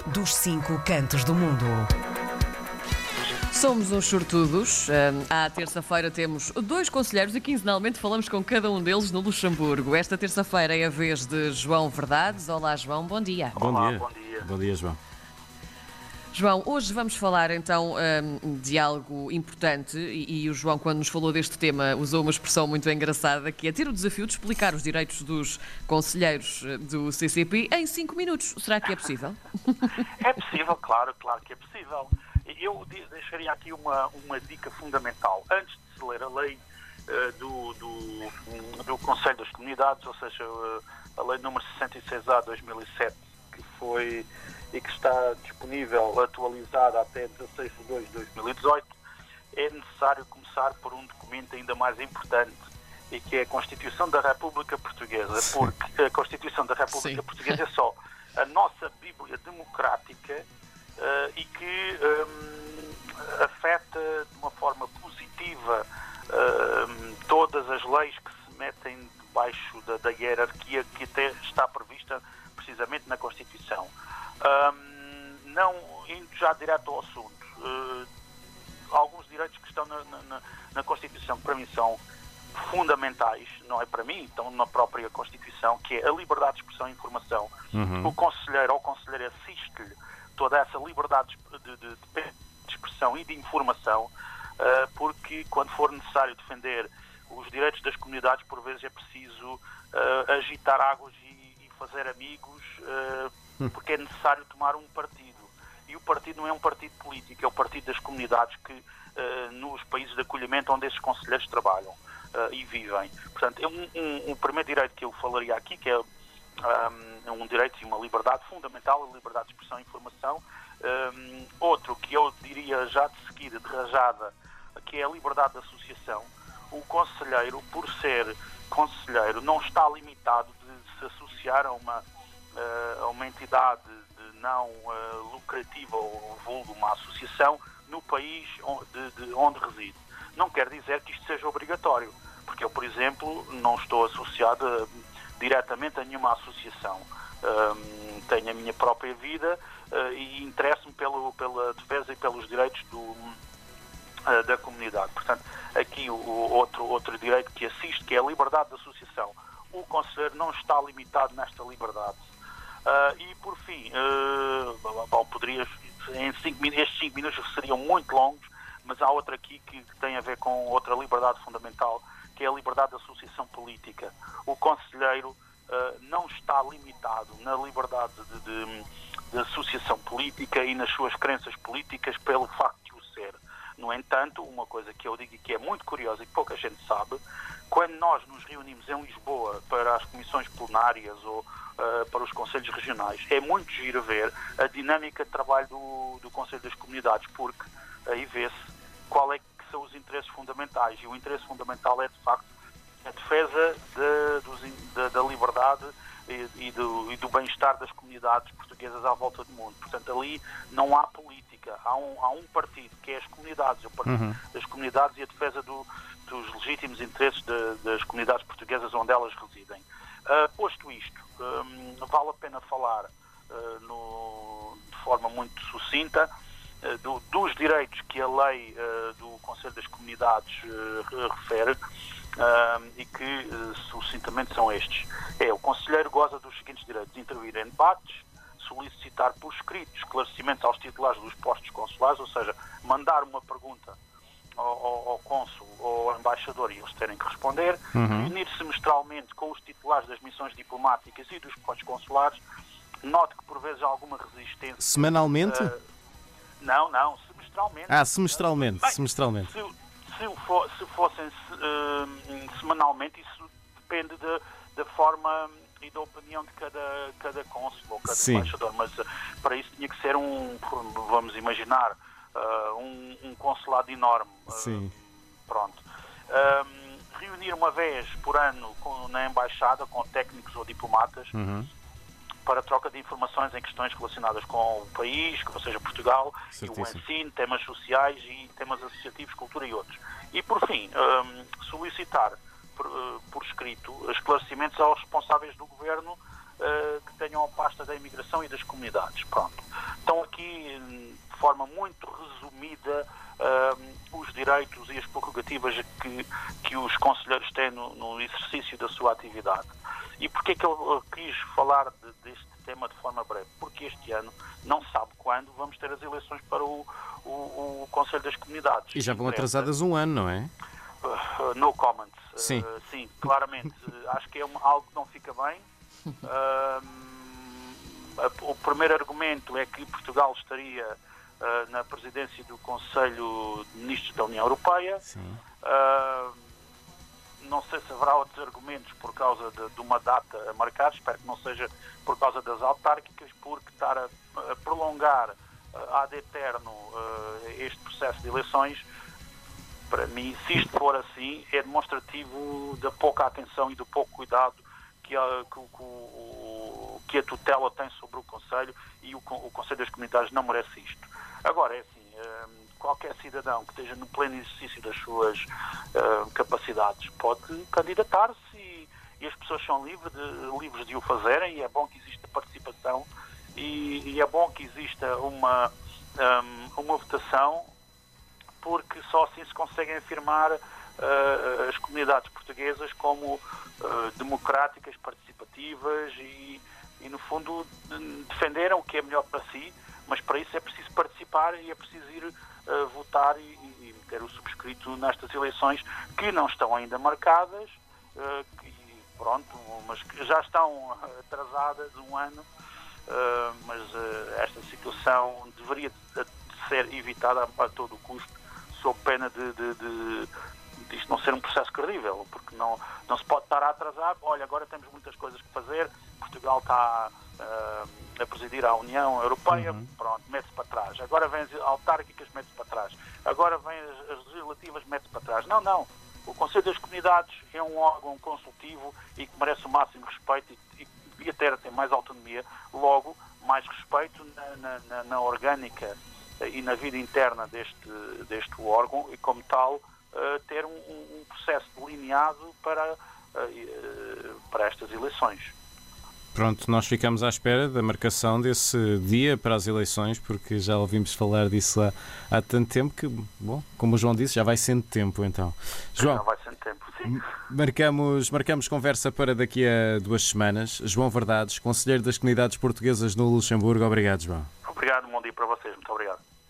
dos 5 cantos do mundo. Somos uns sortudos. À terça-feira temos 2 conselheiros e quinzenalmente falamos com cada um deles no Luxemburgo. Esta terça-feira é a vez de João Verdades. Olá, João, bom dia. Olá, Bom dia. Bom dia, João. João, hoje vamos falar então de algo importante e o João, quando nos falou deste tema, usou uma expressão muito engraçada, que é ter o desafio de explicar os direitos dos conselheiros do CCP em 5 minutos. Será que é possível? É possível, claro que é possível. Eu deixaria aqui uma dica fundamental. Antes de se ler a lei do Conselho das Comunidades, ou seja, a lei número 66/2007, que foi e que está disponível, atualizada até 16/2/2018, é necessário começar por um documento ainda mais importante, e que é a Constituição da República Portuguesa, porque a Constituição da República Portuguesa é só a nossa Bíblia democrática e que afeta de uma forma positiva todas as leis que se metem debaixo da hierarquia que até está prevista precisamente na Constituição. Não indo já direto ao assunto, alguns direitos que estão na Constituição, que para mim são fundamentais, não é para mim, estão na própria Constituição, que é a liberdade de expressão e informação. O conselheiro ou conselheira assiste-lhe toda essa liberdade de expressão e de informação, porque quando for necessário defender os direitos das comunidades, por vezes é preciso agitar águas e fazer amigos, porque é necessário tomar um partido. E o partido não é um partido político, é o partido das comunidades que nos países de acolhimento onde esses conselheiros trabalham e vivem. Portanto, um primeiro direito que eu falaria aqui, que é um direito e uma liberdade fundamental, a liberdade de expressão e informação. Outro que eu diria já de seguida, de rajada, que é a liberdade de associação. O conselheiro, por ser conselheiro, não está limitado de se associar a uma entidade não lucrativa ou vulgo uma associação no país onde reside. Não quer dizer que isto seja obrigatório, porque eu, por exemplo, não estou associado diretamente a nenhuma associação. Tenho a minha própria vida e interesso-me pela defesa e pelos direitos da comunidade. Portanto, aqui outro direito que assiste, que é a liberdade de associação. O conselheiro não está limitado nesta liberdade. E, por fim, estes 5 minutos seriam muito longos, mas há outra aqui que tem a ver com outra liberdade fundamental, que é a liberdade de associação política. O conselheiro não está limitado na liberdade de associação política e nas suas crenças políticas pelo facto de o ser. No entanto, uma coisa que eu digo e que é muito curiosa e que pouca gente sabe, quando nós nos reunimos em Lisboa para as comissões plenárias ou para os conselhos regionais, é muito giro ver a dinâmica de trabalho do Conselho das Comunidades, porque aí vê-se qual é que são os interesses fundamentais, e o interesse fundamental é, de facto, a defesa da liberdade e do bem-estar das comunidades portuguesas à volta do mundo. Portanto, ali não há política, há um partido, que é as comunidades, o partido das comunidades e a defesa dos legítimos interesses das comunidades portuguesas onde elas residem. Posto isto, vale a pena falar de forma muito sucinta dos direitos que a lei do Conselho das Comunidades refere, e que sucintamente são estes. O conselheiro goza dos seguintes direitos: intervir em debates, solicitar por escrito esclarecimentos aos titulares dos postos consulares, ou seja, mandar uma pergunta ao cônsul ou ao embaixador e eles terem que responder, reunir-se semestralmente com os titulares das missões diplomáticas e dos postos consulares. Note que por vezes há alguma resistência. Semanalmente? Não, semestralmente. Semestralmente. Bem, semestralmente. Se fossem semanalmente, isso depende da forma e da opinião de cada cônsul ou cada embaixador, mas para isso tinha que ser vamos imaginar, um consulado enorme. Sim. Pronto. Reunir uma vez por ano na embaixada com técnicos ou diplomatas para troca de informações em questões relacionadas com o país, ou seja, Portugal, e o ensino, temas sociais e temas associativos, cultura e outros. E, por fim, solicitar por escrito esclarecimentos aos responsáveis do governo que tenham a pasta da imigração e das comunidades. Pronto. Estão aqui, de forma muito resumida, os direitos e as prerrogativas que os conselheiros têm no exercício da sua atividade. E porquê é que eu quis falar deste tema de forma breve? Porque este ano, não se sabe quando, vamos ter as eleições para o Conselho das Comunidades. E já vão atrasadas um ano, não é? No comment. Sim. Sim, claramente. Acho que é algo que não fica bem. O primeiro argumento é que Portugal estaria na presidência do Conselho de Ministros da União Europeia. Sim. Não sei se haverá outros argumentos por causa de uma data a marcar, espero que não seja por causa das autárquicas, porque estar a prolongar ad eterno este processo de eleições, para mim, se isto for assim, é demonstrativo da pouca atenção e do pouco cuidado que a tutela tem sobre o Conselho, e o Conselho das Comunidades não merece isto. Agora, é assim, qualquer cidadão que esteja no pleno exercício das suas capacidades pode candidatar-se e as pessoas são livres de o fazerem, e é bom que exista participação e é bom que exista uma votação, porque só assim se conseguem afirmar as comunidades portuguesas como democráticas, participativas e, no fundo, defenderam o que é melhor para si, mas para isso é preciso participar e é preciso ir votar e ter o subscrito nestas eleições, que não estão ainda marcadas, mas que já estão atrasadas um ano, mas esta situação deveria ser evitada a todo o custo, sob pena de isto não ser um processo credível, porque não se pode estar a atrasar. Olha, agora temos muitas coisas que fazer, Portugal está a presidir a União Europeia, pronto, mete-se para trás. Agora vem as autárquicas, mete-se para trás. Agora vem as legislativas, mete-se para trás. Não. O Conselho das Comunidades é um órgão consultivo e que merece o máximo respeito e devia ter até mais autonomia, logo mais respeito na orgânica e na vida interna deste órgão, e como tal ter um processo delineado para estas eleições. Pronto, nós ficamos à espera da marcação desse dia para as eleições, porque já ouvimos falar disso há tanto tempo que, bom, como o João disse, já vai sendo tempo então. João, já vai sendo tempo, sim. Marcamos conversa para daqui a 2 semanas. João Verdades, Conselheiro das Comunidades Portuguesas no Luxemburgo. Obrigado, João. Obrigado, bom dia para vocês. Muito obrigado.